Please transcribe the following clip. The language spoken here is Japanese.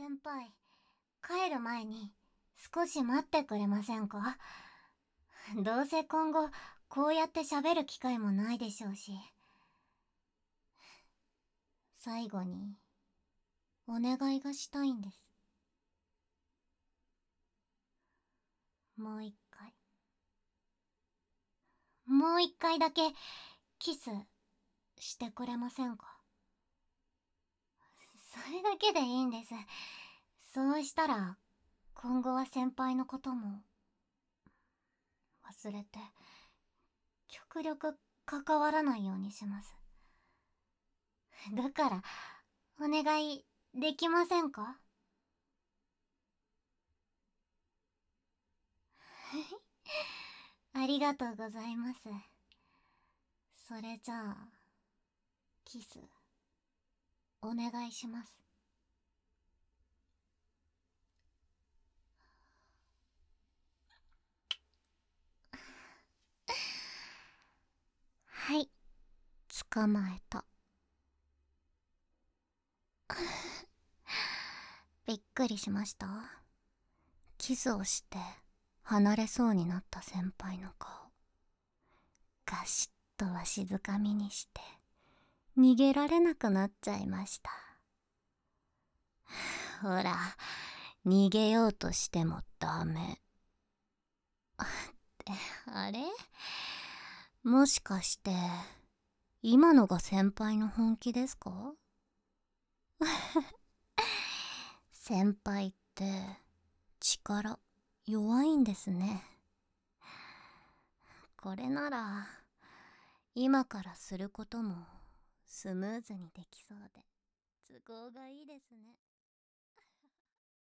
先輩、帰る前に少し待ってくれませんか？どうせ今後こうやって喋る機会もないでしょうし。最後にお願いがしたいんです。もう一回、もう一回だけキスしてくれませんか？それだけでいいんです。そうしたら今後は先輩のことも忘れて極力関わらないようにします。だからお願いできませんか？ありがとうございます。それじゃあキスお願いします。はい、捕まえた。びっくりしました？キスをして離れそうになった先輩の顔、ガシッとわしづかみにして逃げられなくなっちゃいました。ほら、逃げようとしてもダメ。ってあれ、もしかして今のが先輩の本気ですか？先輩って力弱いんですね。これなら今からすることもスムーズにできそうで都合がいいですね。